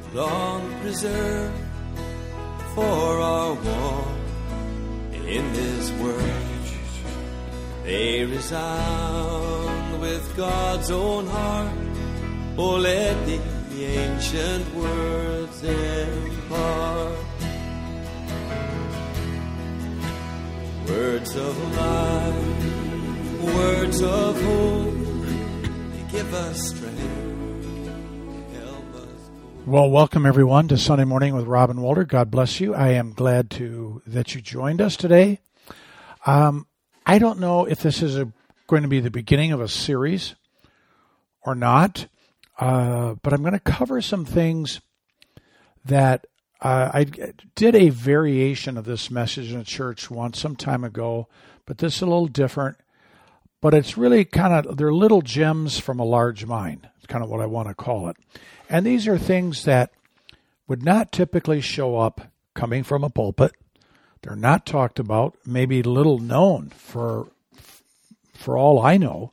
long preserved for our walk in this world. They resound with God's own heart. Oh, let the ancient words impart words of life, words of hope. They give us strength, help us cope. Well, welcome everyone to Sunday Morning with Rob and Walter. God bless you. I am glad that you joined us today. I don't know if this is going to be the beginning of a series or not, but I'm going to cover some things that I did a variation of this message in a church once some time ago, but this is a little different. But it's really they're little gems from a large mine. It's kind of what I want to call it. And these are things that would not typically show up coming from a pulpit. They're not talked about, maybe little known for all I know.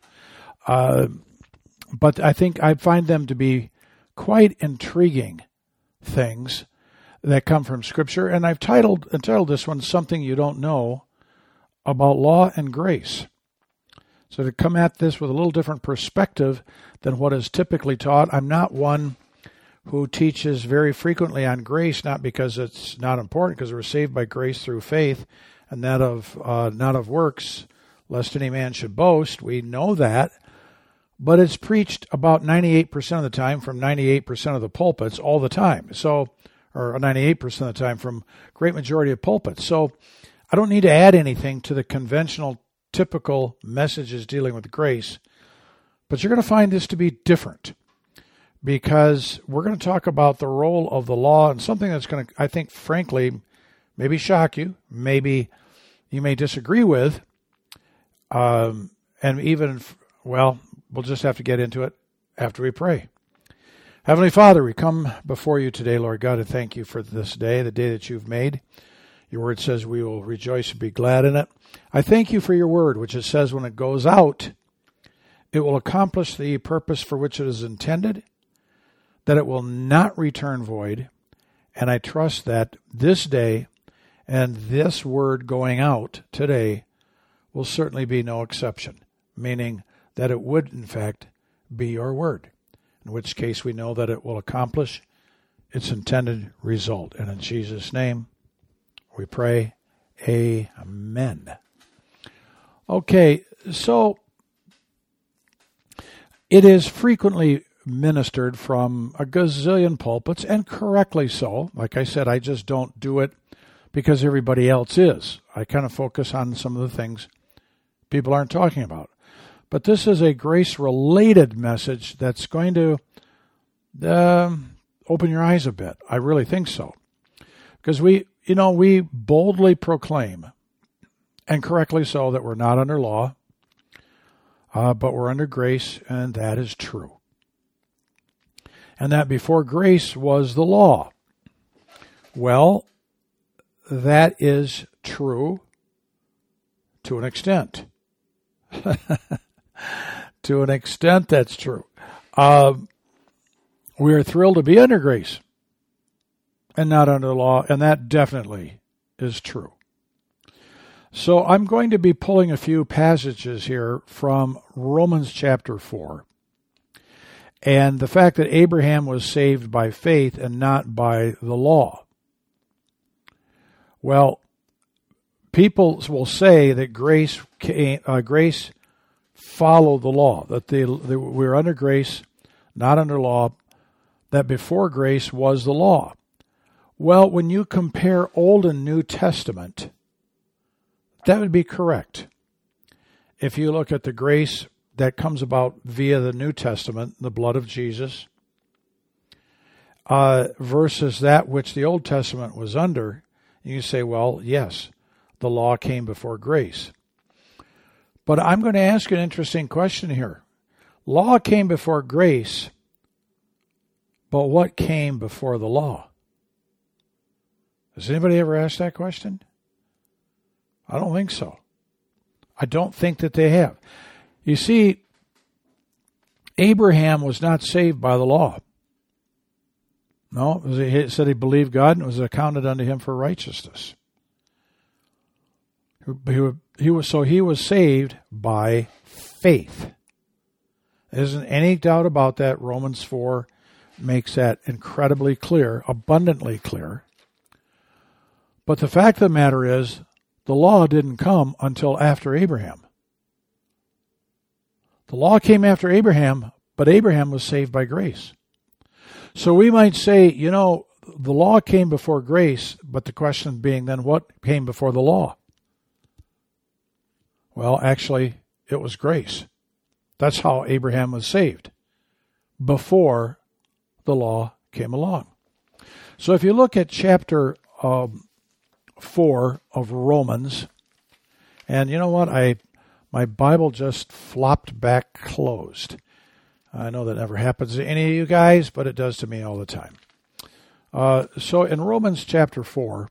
But I think I find them to be quite intriguing things that come from Scripture. And I've entitled this one, Something You Don't Know About Law and Grace. So to come at this with a little different perspective than what is typically taught. I'm not one who teaches very frequently on grace, not because it's not important, because we're saved by grace through faith, and that of not of works, lest any man should boast. We know that, but it's preached about 98% of the time from 98% of the pulpits all the time. So, or 98% of the time from great majority of pulpits. So, I don't need to add anything to the conventional, typical messages dealing with grace, but you're going to find this to be different. Because we're going to talk about the role of the law and something that's going to, I think, frankly, maybe shock you, maybe you may disagree with, and even, well, we'll just have to get into it after we pray. Heavenly Father, we come before you today, Lord God, and thank you for this day, the day that you've made. Your word says we will rejoice and be glad in it. I thank you for your word, which it says when it goes out, it will accomplish the purpose for which it is intended, that it will not return void, and I trust that this day and this word going out today will certainly be no exception, meaning that it would, in fact, be your word, in which case we know that it will accomplish its intended result. And in Jesus' name, we pray, amen. Okay, so it is frequently ministered from a gazillion pulpits, and correctly so. Like I said, I just don't do it because everybody else is. I kind of focus on some of the things people aren't talking about. But this is a grace-related message that's going to open your eyes a bit. I really think so. Because we boldly proclaim, and correctly so, that we're not under law, but we're under grace, and that is true. And that before grace was the law. Well, that is true to an extent. To an extent, that's true. We are thrilled to be under grace and not under law, and that definitely is true. So I'm going to be pulling a few passages here from Romans chapter 4. And the fact that Abraham was saved by faith and not by the law. Well, people will say that grace followed the law, that we're under grace, not under law, that before grace was the law. Well, when you compare Old and New Testament, that would be correct. If you look at the grace that comes about via the New Testament, the blood of Jesus, versus that which the Old Testament was under, you say, well, yes, the law came before grace. But I'm going to ask an interesting question here. Law came before grace, but what came before the law? Has anybody ever asked that question? I don't think so. I don't think that they have. You see, Abraham was not saved by the law. No, it said he believed God and it was accounted unto him for righteousness. He was saved by faith. There isn't any doubt about that. Romans 4 makes that incredibly clear, abundantly clear. But the fact of the matter is, the law didn't come until after Abraham. The law came after Abraham, but Abraham was saved by grace. So we might say, the law came before grace, but the question being then, what came before the law? Well, actually, it was grace. That's how Abraham was saved, before the law came along. So if you look at chapter 4 of Romans, and you know what? My Bible just flopped back closed. I know that never happens to any of you guys, but it does to me all the time. So in Romans chapter 4,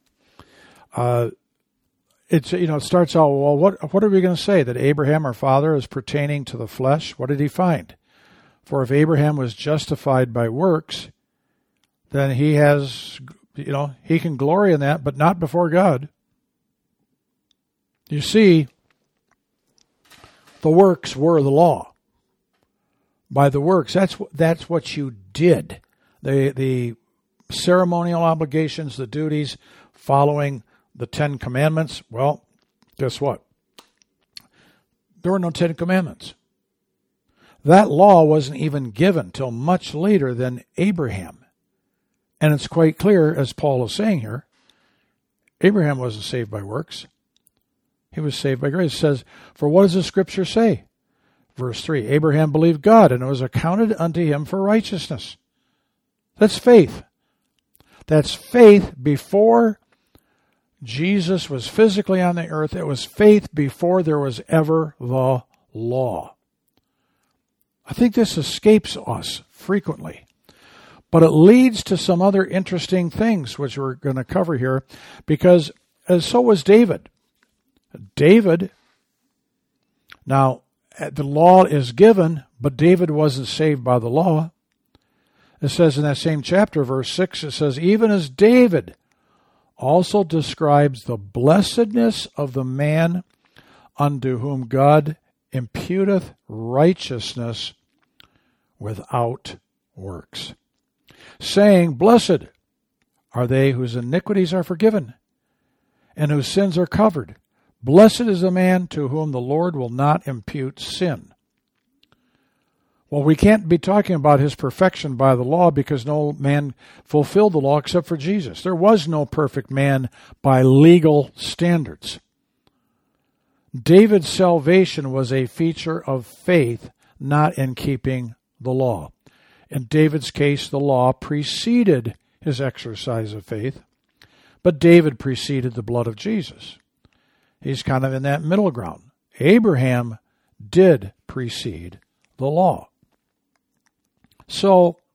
it starts out, well, what are we going to say? That Abraham, our father, is pertaining to the flesh? What did he find? For if Abraham was justified by works, then he has, he can glory in that, but not before God. You see, the works were the law. By the works, that's what you did. The ceremonial obligations, the duties, following the 10 Commandments. Well, guess what? There were no 10 Commandments. That law wasn't even given till much later than Abraham. And it's quite clear, as Paul is saying here, Abraham wasn't saved by works. He was saved by grace. It says, for what does the Scripture say? Verse 3, Abraham believed God, and it was accounted unto him for righteousness. That's faith. That's faith before Jesus was physically on the earth. It was faith before there was ever the law. I think this escapes us frequently. But it leads to some other interesting things, which we're going to cover here, because so was David. Now, the law is given, but David wasn't saved by the law. It says in that same chapter, verse 6, it says, even as David also describes the blessedness of the man unto whom God imputeth righteousness without works, saying, blessed are they whose iniquities are forgiven and whose sins are covered. Blessed is the man to whom the Lord will not impute sin. Well, we can't be talking about his perfection by the law because no man fulfilled the law except for Jesus. There was no perfect man by legal standards. David's salvation was a feature of faith, not in keeping the law. In David's case, the law preceded his exercise of faith, but David preceded the blood of Jesus. He's kind of in that middle ground. Abraham did precede the law. So,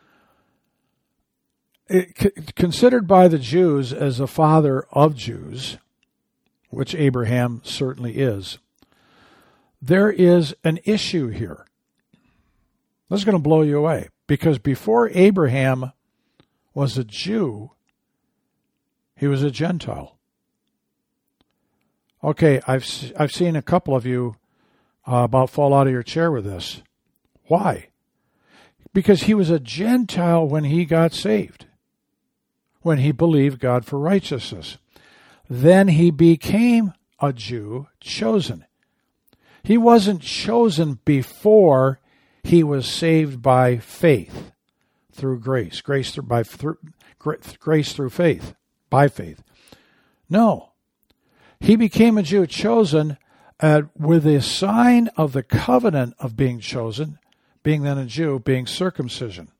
considered by the Jews as the father of Jews, which Abraham certainly is, there is an issue here. This is going to blow you away, because before Abraham was a Jew, he was a Gentile. Okay, I've seen a couple of you about fall out of your chair with this. Why? Because he was a Gentile when he got saved, when he believed God for righteousness. Then he became a Jew, chosen. He wasn't chosen before he was saved by faith through grace. Grace through faith, by faith. No. He became a Jew chosen with the sign of the covenant of being chosen, being then a Jew, being circumcision.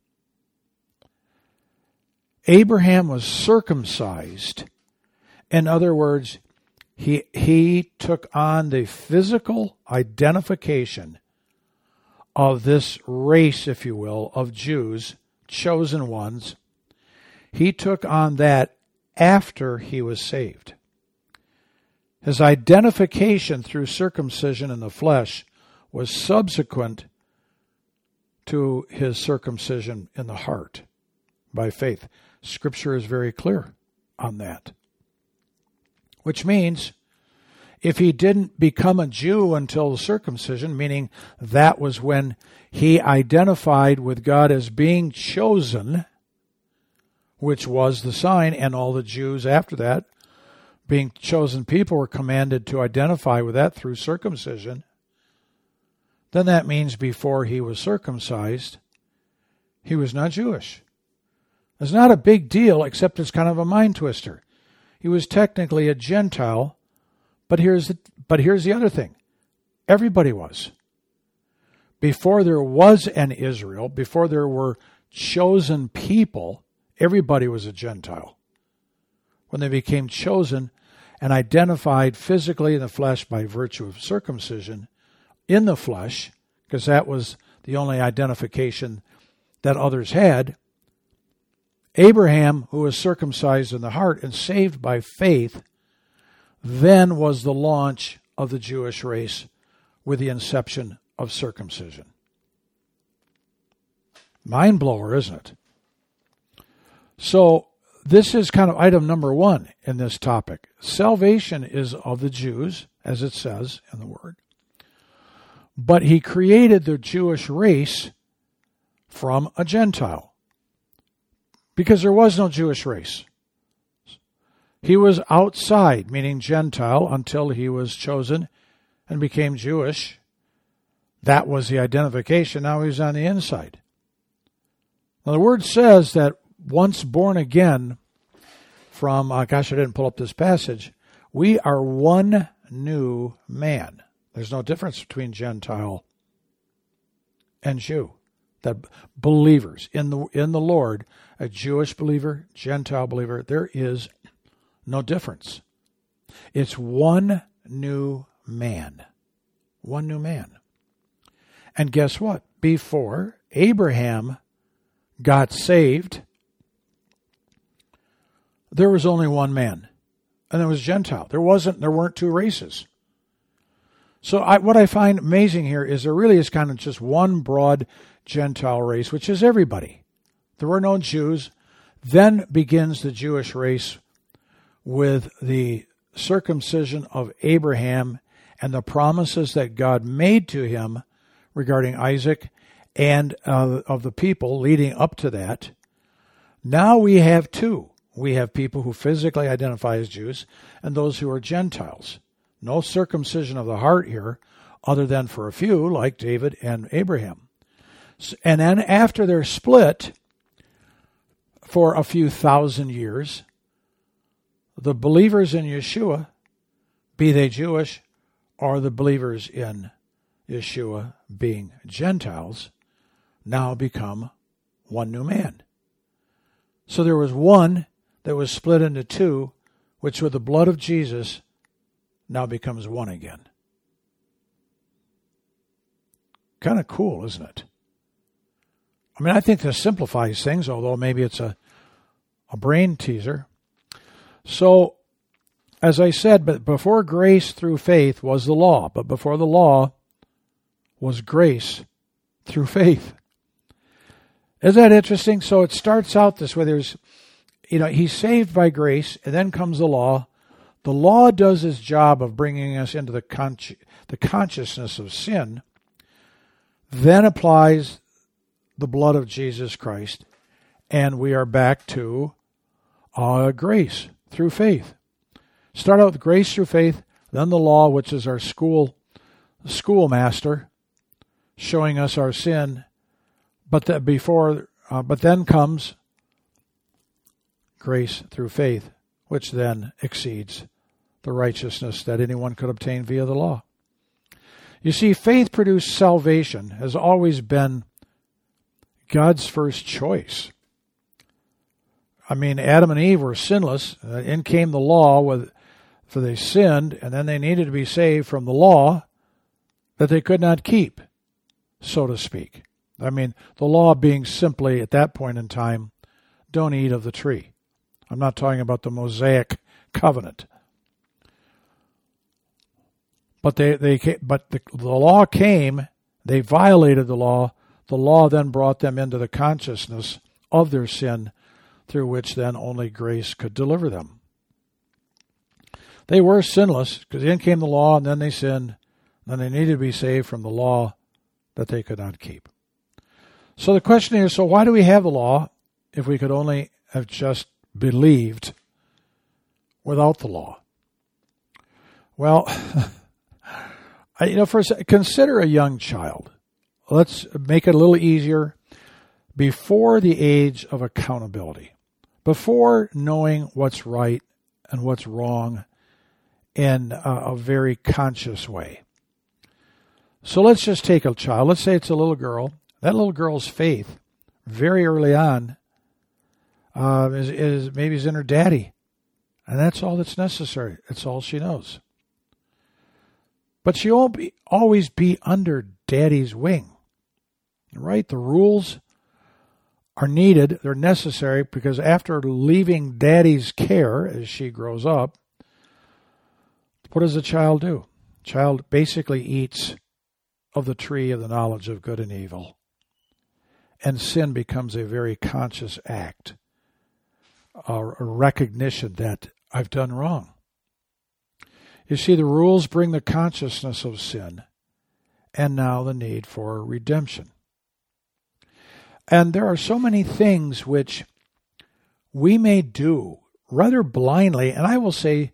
Abraham was circumcised. In other words, he took on the physical identification of this race, if you will, of Jews, chosen ones. He took on that after he was saved. His identification through circumcision in the flesh was subsequent to his circumcision in the heart, by faith. Scripture is very clear on that. Which means if he didn't become a Jew until the circumcision, meaning that was when he identified with God as being chosen, which was the sign, and all the Jews after that, being chosen people, were commanded to identify with that through circumcision, then that means before he was circumcised, he was not Jewish. It's not a big deal, except it's kind of a mind twister. He was technically a Gentile, but here's the other thing. Everybody was. Before there was an Israel, before there were chosen people, everybody was a Gentile. When they became chosen and identified physically in the flesh by virtue of circumcision in the flesh, because that was the only identification that others had, Abraham, who was circumcised in the heart and saved by faith, then was the launch of the Jewish race with the inception of circumcision. Mind blower, isn't it? So this is kind of item number one in this topic. Salvation is of the Jews, as it says in the Word. But he created the Jewish race from a Gentile, because there was no Jewish race. He was outside, meaning Gentile, until he was chosen and became Jewish. That was the identification. Now he's on the inside. Now the Word says that once born again from, I didn't pull up this passage, we are one new man. There's no difference between Gentile and Jew. That believers in the Lord, a Jewish believer, Gentile believer, there is no difference. It's one new man. One new man. And guess what? Before Abraham got saved, there was only one man, and it was Gentile. There weren't two races. So what I find amazing here is there really is kind of just one broad Gentile race, which is everybody. There were no Jews. Then begins the Jewish race with the circumcision of Abraham and the promises that God made to him regarding Isaac and of the people leading up to that. Now we have two. We have people who physically identify as Jews and those who are Gentiles. No circumcision of the heart here, other than for a few, like David and Abraham. And then after they're split for a few thousand years, the believers in Yeshua, be they Jewish, or the believers in Yeshua being Gentiles, now become one new man. So there was one that was split into two, which with the blood of Jesus now becomes one again. Kind of cool, isn't it? I mean, I think this simplifies things, although maybe it's a brain teaser. So, as I said, but before grace through faith was the law, but before the law was grace through faith. Isn't that interesting? So it starts out this way. He's saved by grace, and then comes the law. The law does its job of bringing us into the consciousness of sin, then applies the blood of Jesus Christ, and we are back to grace through faith. Start out with grace through faith, then the law, which is our schoolmaster, showing us our sin, but then comes grace through faith, which then exceeds the righteousness that anyone could obtain via the law. You see, faith-produced salvation has always been God's first choice. I mean, Adam and Eve were sinless. In came the law, for they sinned, and then they needed to be saved from the law that they could not keep, so to speak. I mean, the law being simply, at that point in time, don't eat of the tree. I'm not talking about the Mosaic covenant. But the law came, they violated the law then brought them into the consciousness of their sin through which then only grace could deliver them. They were sinless because then came the law and then they sinned. Then they needed to be saved from the law that they could not keep. So the question is, so why do we have the law if we could only have just believed without the law? Well, first, consider a young child. Let's make it a little easier. Before the age of accountability, before knowing what's right and what's wrong in a very conscious way. So let's just take a child. Let's say it's a little girl. That little girl's faith, very early on, is in her daddy. And that's all that's necessary. That's all she knows. But she won't always be under daddy's wing. Right? The rules are needed. They're necessary because after leaving daddy's care as she grows up, what does the child do? The child basically eats of the tree of the knowledge of good and evil. And sin becomes a very conscious act, a recognition that I've done wrong. You see, the rules bring the consciousness of sin and now the need for redemption. And there are so many things which we may do rather blindly, and I will say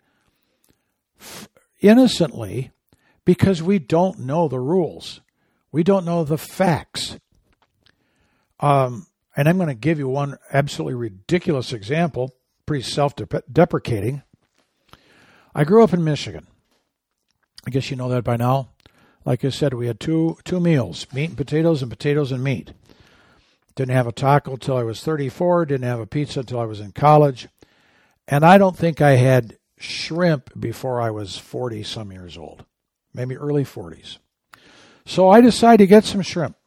innocently, because we don't know the rules. We don't know the facts. And I'm going to give you one absolutely ridiculous example, pretty self-deprecating. I grew up in Michigan. I guess you know that by now. Like I said, we had two meals, meat and potatoes and meat. Didn't have a taco till I was 34. Didn't have a pizza until I was in college. And I don't think I had shrimp before I was 40-some years old. Maybe early 40s. So I decided to get some shrimp.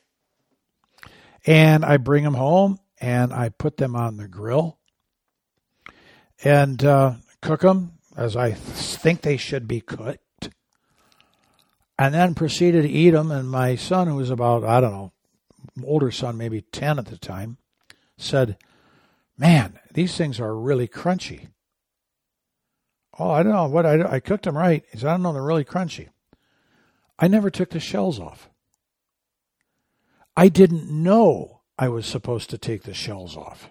And I bring them home and I put them on the grill. And cook them as I think they should be cooked. And then proceeded to eat them. And my son, who was about, older son, maybe 10 at the time, said, "Man, these things are really crunchy." "Oh, I don't know what I cooked them right." He said, "I don't know, they're really crunchy." I never took the shells off. I didn't know I was supposed to take the shells off.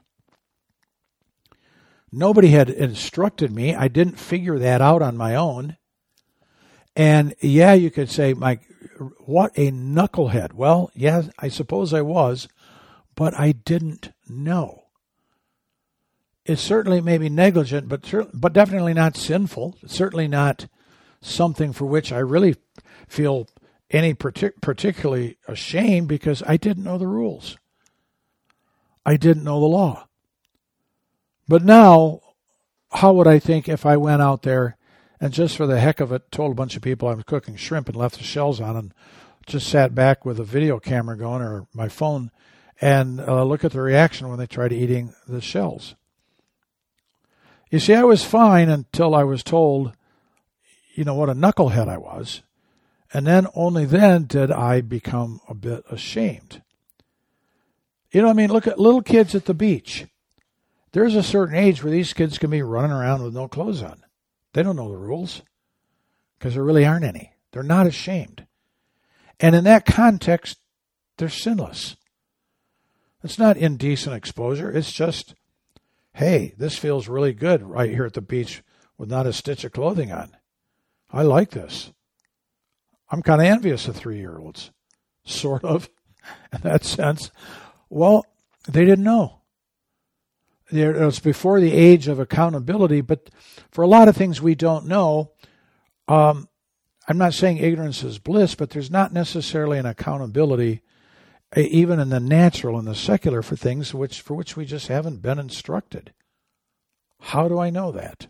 Nobody had instructed me. I didn't figure that out on my own. And yeah, you could say, Mike, what a knucklehead. Well, yeah, I suppose I was, but I didn't know. It's certainly maybe negligent, but definitely not sinful. It's certainly not something for which I really feel any particularly ashamed, because I didn't know the rules. I didn't know the law. But now, how would I think if I went out there and just for the heck of it told a bunch of people I was cooking shrimp and left the shells on and just sat back with a video camera going or my phone and look at the reaction when they tried eating the shells? You see, I was fine until I was told, what a knucklehead I was. And then only then did I become a bit ashamed. Look at little kids at the beach. There's a certain age where these kids can be running around with no clothes on. They don't know the rules because there really aren't any. They're not ashamed. And in that context, they're sinless. It's not indecent exposure. It's just, hey, this feels really good right here at the beach with not a stitch of clothing on. I like this. I'm kind of envious of 3-year-olds, sort of, in that sense. Well, they didn't know. It was before the age of accountability, but for a lot of things we don't know, I'm not saying ignorance is bliss, but there's not necessarily an accountability, even in the natural and the secular, for things for which we just haven't been instructed. How do I know that?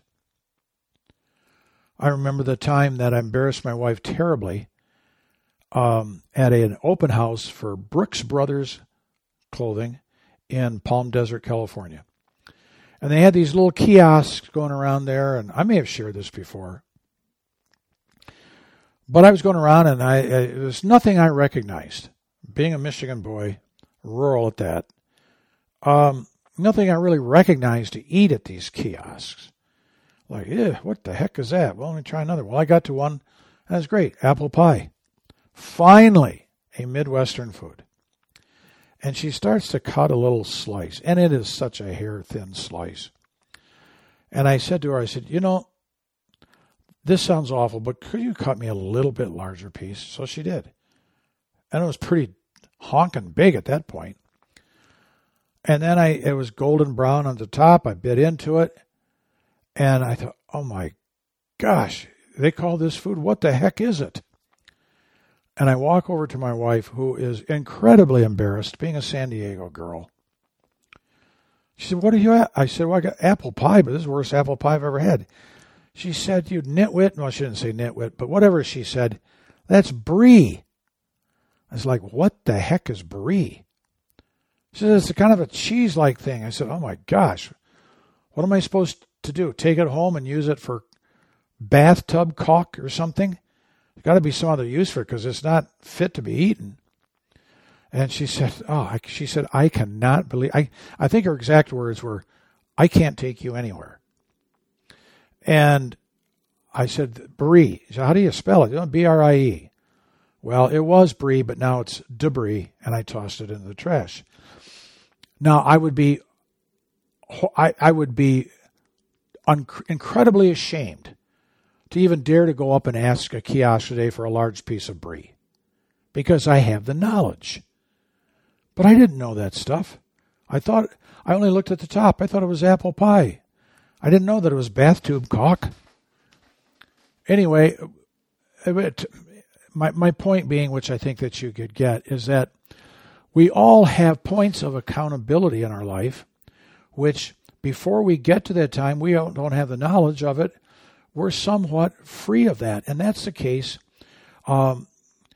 I remember the time that I embarrassed my wife terribly at an open house for Brooks Brothers clothing in Palm Desert, California. And they had these little kiosks going around there, and I may have shared this before. But I was going around, and it was nothing I recognized. Being a Michigan boy, rural at that, nothing I really recognized to eat at these kiosks. Like, what the heck is that? Well, let me try another. Well, I got to one. That's great. Apple pie. Finally, a Midwestern food. And she starts to cut a little slice. And it is such a hair-thin slice. And I said to her, this sounds awful, but could you cut me a little bit larger piece? So she did. And it was pretty honking big at that point. And then it was golden brown on the top. I bit into it. And I thought, oh my gosh, they call this food, what the heck is it? And I walk over to my wife, who is incredibly embarrassed, being a San Diego girl. She said, what are you at? I said, well, I got apple pie, but this is the worst apple pie I've ever had. She said, you nitwit. Well, she didn't say nitwit, but whatever she said, that's brie. I was like, what the heck is brie? She said, it's kind of a cheese-like thing. I said, oh my gosh, what am I supposed to do? Take it home and use it for bathtub caulk or something? There's got to be some other use for it because it's not fit to be eaten. And she said, I cannot believe, I think her exact words were, I can't take you anywhere. And I said, brie. She said, how do you spell it? B-R-I-E. Well, it was brie, but now it's debris, and I tossed it in the trash. Now, I would be incredibly ashamed to even dare to go up and ask a kiosk today for a large piece of brie, because I have the knowledge. But I didn't know that stuff. I only looked at the top. I thought it was apple pie. I didn't know that it was bath tube caulk. Anyway, my point being, which I think that you could get, is that we all have points of accountability in our life, which before we get to that time, we don't have the knowledge of it. We're somewhat free of that. And that's the case in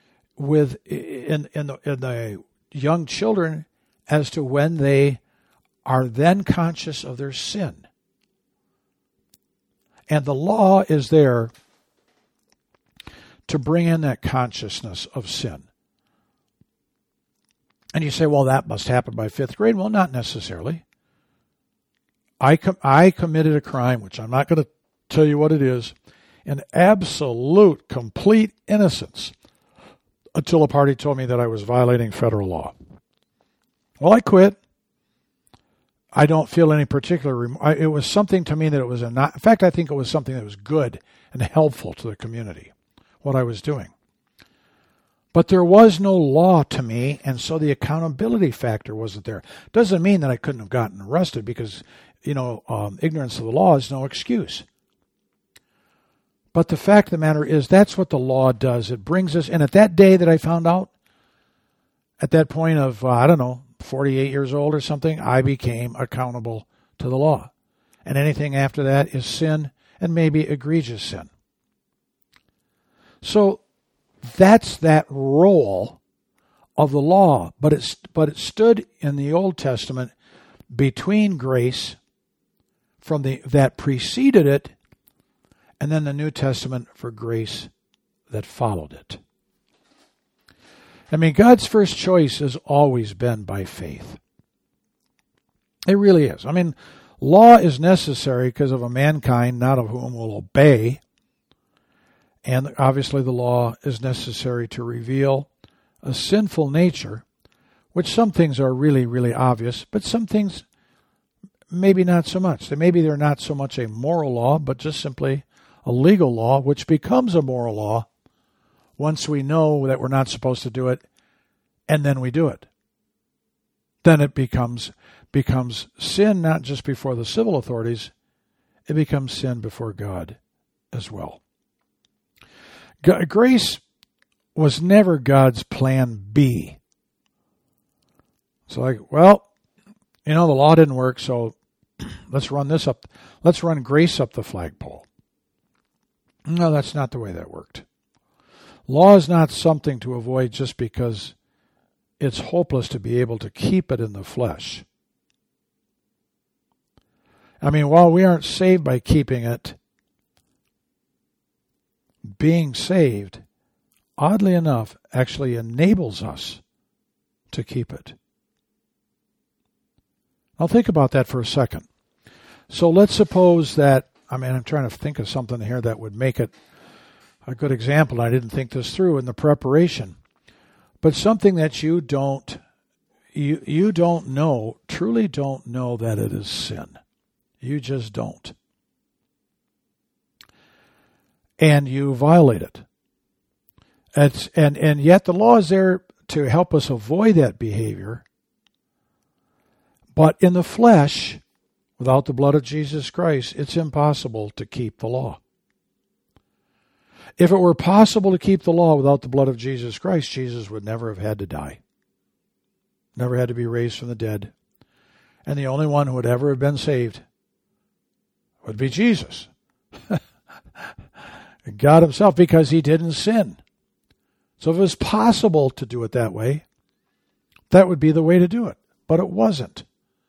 the young children as to when they are then conscious of their sin. And the law is there to bring in that consciousness of sin. And you say, well, that must happen by 5th grade. Well, not necessarily. I committed a crime, which I'm not going to tell you what it is, in absolute, complete innocence, until a party told me that I was violating federal law. Well, I quit. I don't feel any particular it was something to me that it was in fact, I think it was something that was good and helpful to the community, what I was doing. But there was no law to me, and so the accountability factor wasn't there. Doesn't mean that I couldn't have gotten arrested because, ignorance of the law is no excuse. But the fact of the matter is that's what the law does. It brings us, and at that day that I found out, at that point of, 48 years old or something, I became accountable to the law. And anything after that is sin, and maybe egregious sin. So that's that role of the law, but it stood in the Old Testament between grace from that preceded it, and then the New Testament for grace that followed it. I mean, God's first choice has always been by faith. It really is. I mean, law is necessary because of a mankind not of whom will obey. And obviously the law is necessary to reveal a sinful nature, which some things are really, really obvious, but some things maybe not so much. Maybe they're not so much a moral law, but just simply a legal law, which becomes a moral law once we know that we're not supposed to do it, and then we do it. Then it becomes sin, not just before the civil authorities, it becomes sin before God as well. Grace was never God's plan B. So the law didn't work, so let's run grace up the flagpole. No, that's not the way that worked. Law is not something to avoid just because it's hopeless to be able to keep it in the flesh. I mean, while we aren't saved by keeping it, being saved, oddly enough, actually enables us to keep it. Now think about that for a second. So let's suppose that, I'm trying to think of something here that would make it a good example. I didn't think this through in the preparation. But something that you don't know, truly don't know that it is sin. You just don't. And you violate it. And yet the law is there to help us avoid that behavior. But in the flesh, without the blood of Jesus Christ, it's impossible to keep the law. If it were possible to keep the law without the blood of Jesus Christ, Jesus would never have had to die. Never had to be raised from the dead. And the only one who would ever have been saved would be Jesus. God himself, because he didn't sin. So if it was possible to do it that way, that would be the way to do it. But it wasn't.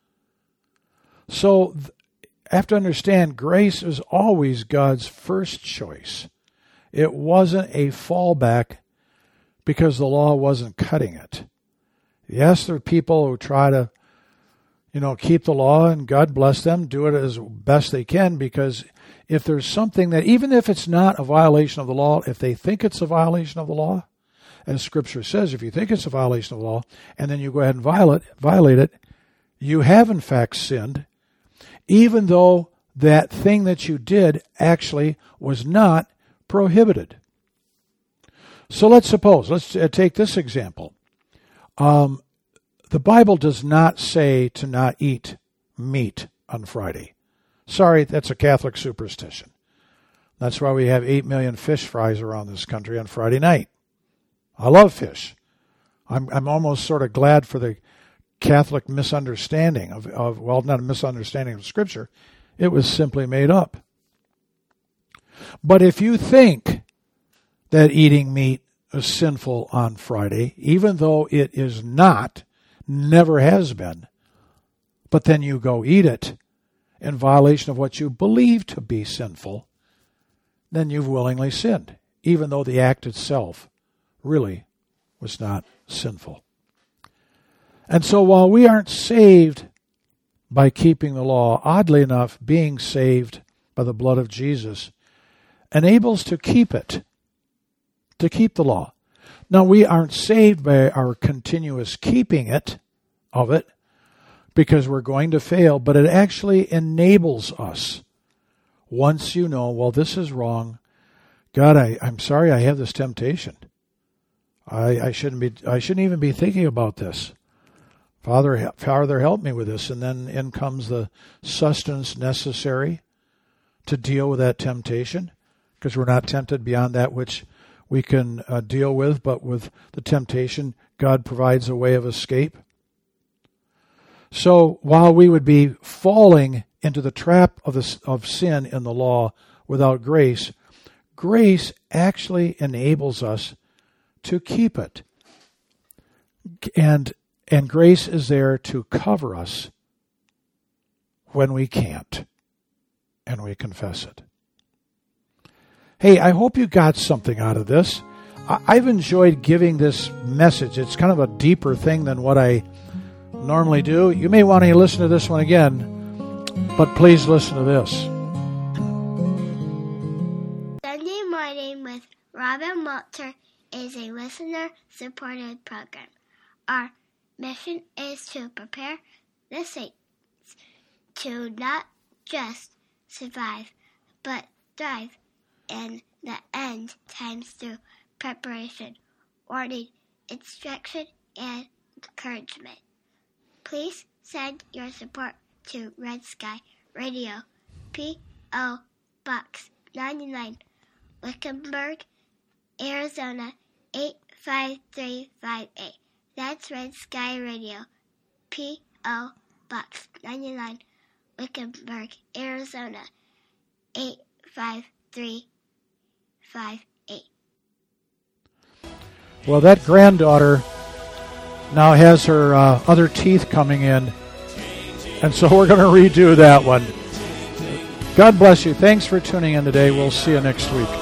So I have to understand, grace is always God's first choice. It wasn't a fallback because the law wasn't cutting it. Yes, there are people who try to, keep the law, and God bless them, do it as best they can, because if there's something that, even if it's not a violation of the law, if they think it's a violation of the law, as Scripture says, if you think it's a violation of the law, and then you go ahead and violate it, you have in fact sinned, even though that thing that you did actually was not prohibited. So let's take this example. The Bible does not say to not eat meat on Friday. Sorry, that's a Catholic superstition. That's why we have 8 million fish fries around this country on Friday night. I love fish. I'm almost sort of glad for the Catholic misunderstanding of not a misunderstanding of Scripture. It was simply made up. But if you think that eating meat is sinful on Friday, even though it is not, never has been, but then you go eat it in violation of what you believe to be sinful, then you've willingly sinned, even though the act itself really was not sinful. And so while we aren't saved by keeping the law, oddly enough, being saved by the blood of Jesus enables to keep it, to keep the law. Now, we aren't saved by our continuous keeping of it, because we're going to fail, but it actually enables us. Once you know, well, this is wrong. God, I'm sorry I have this temptation. I shouldn't even be thinking about this. Father, help me with this. And then in comes the sustenance necessary to deal with that temptation, because we're not tempted beyond that which we can deal with, but with the temptation, God provides a way of escape. So while we would be falling into the trap of sin in the law without grace, grace actually enables us to keep it. And grace is there to cover us when we can't, and we confess it. Hey, I hope you got something out of this. I've enjoyed giving this message. It's kind of a deeper thing than what I normally do. You may want to listen to this one again, but please listen to this. Sunday Morning with Robin Walter is a listener-supported program. Our mission is to prepare the saints to not just survive, but thrive in the end times through preparation, warning, instruction, and encouragement. Please send your support to Red Sky Radio, P.O. Box 99, Wickenburg, Arizona 85358. That's Red Sky Radio, P.O. Box 99, Wickenburg, Arizona 85358. Well, that granddaughter now has her other teeth coming in, and so we're going to redo that one. God bless you. Thanks for tuning in today. We'll see you next week.